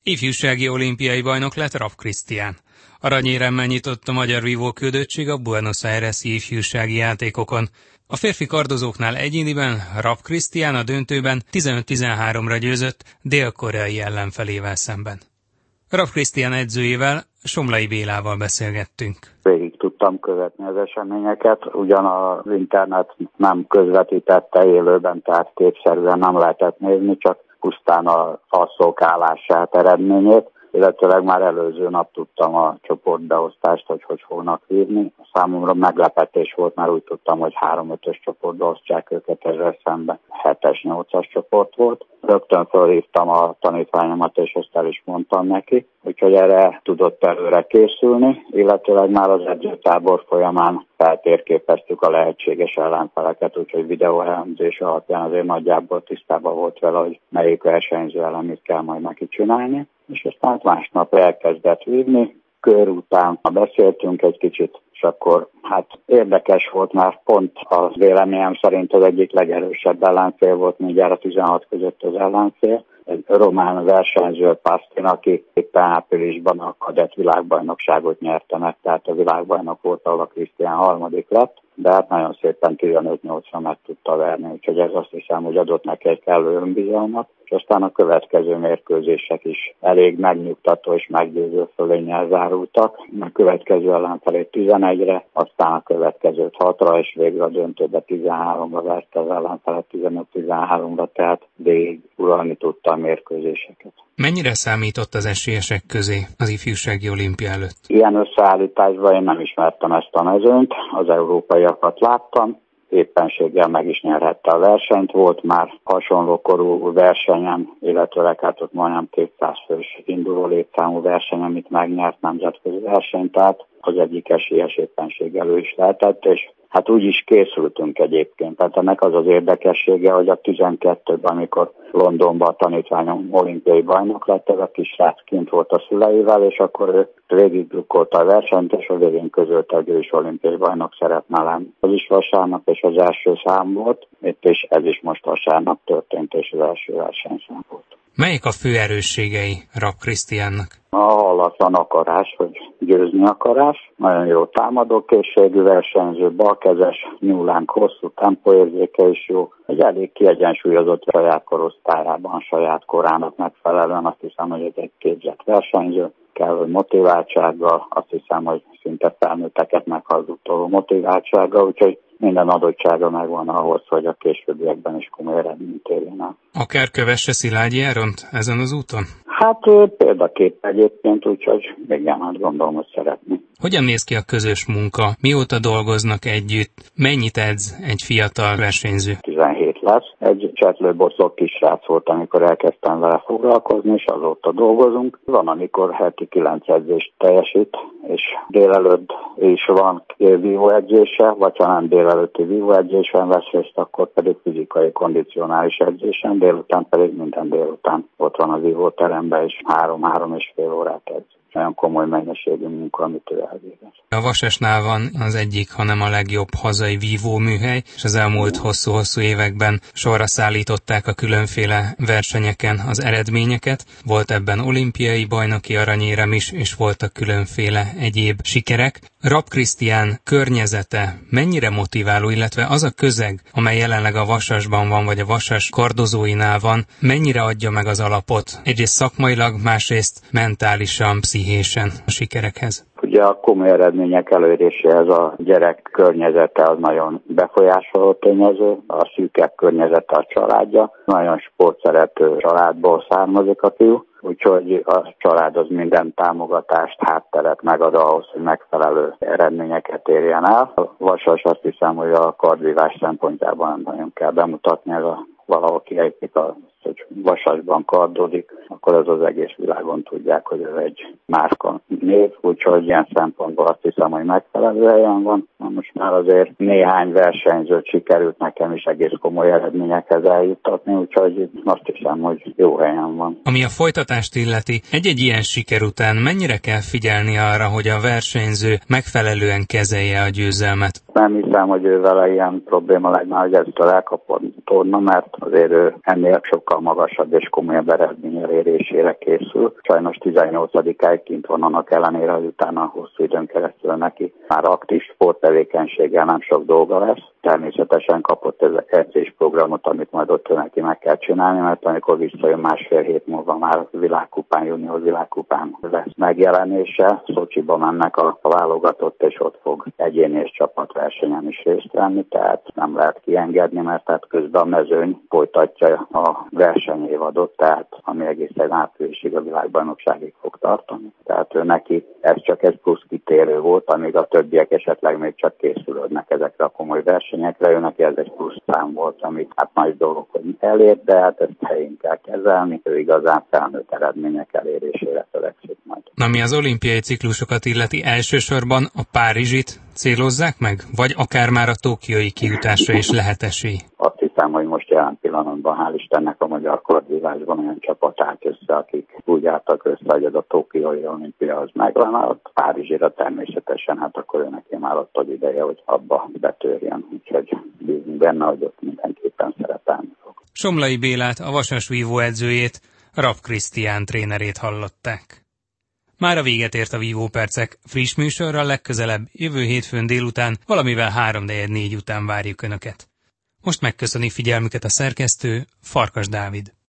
Ifjúsági olimpiai bajnok lett Rapp Krisztián. Aranyéremmel nyitott a magyar vívó küldöttség a Buenos Aires-i ifjúsági játékokon. A férfi kardozóknál egyéniben Rapp Krisztián a döntőben 15-13-ra győzött dél-koreai ellenfelével szemben. Rapp Krisztián edzőjével, Somlai Bélával beszélgettünk. Végig tudtam követni az eseményeket, ugyan az internet nem közvetítette élőben, tehát képszerűen nem lehetett nézni, csak pusztán a passzok állását, eredményét, illetőleg már előző nap tudtam a csoportbeosztást, hogy fognak hívni. Számomra meglepetés volt, mert úgy tudtam, hogy 3-5-ös csoportba osztják őket, ezzel szemben 7-es, 8-as csoport volt. Rögtön felhívtam a tanítványomat, és ezt el is mondtam neki, úgyhogy erre tudott előre készülni, illetőleg már az edzőtábor folyamán feltérképeztük a lehetséges ellenfeleket, úgyhogy videóelemzés alapján azért nagyjából tisztában volt vele, hogy melyik versenyző ellen mit kell majd neki csinálni, és aztán másnap elkezdett hívni. Kör után beszéltünk egy kicsit, és akkor érdekes volt, mert pont a véleményem szerint az egyik legerősebb ellenfél volt mindjárt a 16 között az ellenfél. Egy román versenyző, Pastin, aki éppen áprilisban a kadett világbajnokságot nyerte meg, tehát a világbajnok volt, ahol a Krisztián harmadik lett, de hát nagyon szépen 15-8-ra meg tudta verni, úgyhogy ez azt hiszem, hogy adott neki egy kellő önbizalmat, és aztán a következő mérkőzések is elég megnyugtató és meggyőző fölénnyel zárultak. A következő ellenfelét 11-re, aztán a következőt 6-ra, és végre a döntőbe 13-ra verte az ellenfelet 15-13-ra, tehát végig uralni tudta a mérkőzéseket. Mennyire számított az esélyesek közé az ifjúsági olimpia előtt? Ilyen összeállításban én nem ismertem ezt a mezőnyt, az európaiakat láttam, éppenséggel meg is nyerhette a versenyt, volt már hasonló korú versenyen, illetőleg ott majdnem 200 fős induló létszámú verseny, amit megnyert, nemzetközi verseny, tehát az egyik esélyes éppenséggel ő is lehetett, és úgy is készültünk egyébként. Tehát ennek az az érdekessége, hogy a 12-ben, amikor Londonban a tanítványom olimpiai bajnok lett, ez a kisrác kint volt a szüleivel, és akkor ő végigdrukkolta a versenyt, és a végén közölte, hogy ő is olimpiai bajnok szeretne lenni. Az is vasárnap, és az első szám volt, és ez is most vasárnap történt, és az első versenyszám volt. Melyik a fő erősségei Rapp Krisztiánnak? A hallatlan akarás, hogy győzni akarás. Nagyon jó támadókészségű versenyző, balkezes, nyúlánk, hosszú tempóérzéke is jó. Egy elég kiegyensúlyozott saját korosztályában, saját korának megfelelően. Azt hiszem, hogy ez egy képzett versenyző. Kell, hogy motiváltsággal, azt hiszem, hogy szinte felnőtteket meghallgató motiváltsággal, úgyhogy minden adottsága megvan ahhoz, hogy a későbbiekben is komoly eredményt érjen el. Akár kövesse Szilágyi Áront ezen az úton? Példakép egyébként, úgyhogy igen, gondolom, hogy szeretni. Hogyan néz ki a közös munka? Mióta dolgoznak együtt? Mennyit edz egy fiatal versenyző? 17 lesz. Egy csetlőboszló kisrác volt, amikor elkezdtem vele foglalkozni, és azóta dolgozunk. Van, amikor heti 9 edzést teljesít, és délelőtt is van vívóedzése, vagy ha nem délelőtti vívóedzésen vesz részt, akkor pedig fizikai kondicionális edzésen, délután pedig minden délután ott van a vívóteremben, és 3-3,5 órát edz. Nagyon komoly mennyiségű munka, amit ő elvégez. A Vasasnál van az egyik, hanem a legjobb hazai vívóműhely, és az elmúlt hosszú-hosszú években sorra szállították a különféle versenyeken az eredményeket. Volt ebben olimpiai bajnoki aranyérem is, és voltak különféle egyéb sikerek. Rapp Krisztián környezete mennyire motiváló, illetve az a közeg, amely jelenleg a Vasasban van, vagy a Vasas kardozóinál van, mennyire adja meg az alapot? Egyrészt szakmailag, másrészt mentálisan, pszichésen a sikerekhez. Ugye a komoly eredmények eléréséhez a gyerek környezete az nagyon befolyásoló tényező, a szűkebb környezete a családja. Nagyon sportszerető családból származik a fiú, úgyhogy a család az minden támogatást, hátteret megad ahhoz, hogy megfelelő eredményeket érjen el. A Vasas azt hiszem, hogy a kardvívás szempontjában nem nagyon kell bemutatni, ez valahol kiejtik hogy Vasasban kardozik, akkor ez az egész világon tudják, hogy ez egy márka név, úgyhogy ilyen szempontból azt hiszem, hogy megfelelő helyen van. Most már azért néhány versenyzőt sikerült nekem is egész komoly eredményekhez eljuttatni, úgyhogy azt hiszem, hogy jó helyen van. Ami a folytatást illeti, egy-egy ilyen siker után mennyire kell figyelni arra, hogy a versenyző megfelelően kezelje a győzelmet? Nem hiszem, hogy ő vele ilyen probléma legyen, hogy ezzel elkapott torna, mert azért ő ennél sokkal sokkal magasabb és komolyabb eredmény elérésére készül. Sajnos 18-áig kint van, annak ellenére, hogy utána hosszú időn keresztül neki már aktív sporttevékenységgel nem sok dolga lesz. Természetesen kapott ez a edzésprogramot, amit majd ott neki meg kell csinálni, mert amikor visszajön másfél hét múlva már világkupán, junior világkupán lesz megjelenése. Szocsiba mennek a válogatott, és ott fog egyéni és csapatversenyen is részt venni, tehát nem lehet kiengedni, mert tehát közben a mezőny folytatja a versenyévadot, tehát ami egészen áprilisig a világbajnokságig fog tartani. Tehát ő neki ez csak egy plusz kitérő volt, amíg a többiek esetleg még csak készülődnek ezekre a komoly versenyekre, ő neki ez egy plusz szám volt, amit hát nagy dolog, hogy elért, de hát ezt helyén kell kezelni, ő igazán felnőtt eredmények elérésére törekszik majd. Ami az olimpiai ciklusokat illeti, elsősorban a párizsit célozzák meg? Vagy akár már a tokiói kijutásra is lehet esély? Azt hiszem, hogy most jelen pillanatban, hál' Istennek, a magyar kordívásban olyan csapat állt össze, akik úgy álltak össze, hogy ez a tokiói olimpia az megvan, a Párizsira természetesen, hát akkor ő neki már ott az ideje, hogy abba betörjön, úgyhogy bízunk benne, hogy ott mindenképpen szerepelni fog. Somlai Bélát, a vasasvívó edzőjét, Rapp Krisztián trénerét hallották. Már a véget ért a vívópercek, friss műsorral legközelebb, jövő hétfőn délután, valamivel 3:04 után várjuk Önöket. Most megköszöni figyelmüket a szerkesztő, Farkas Dávid.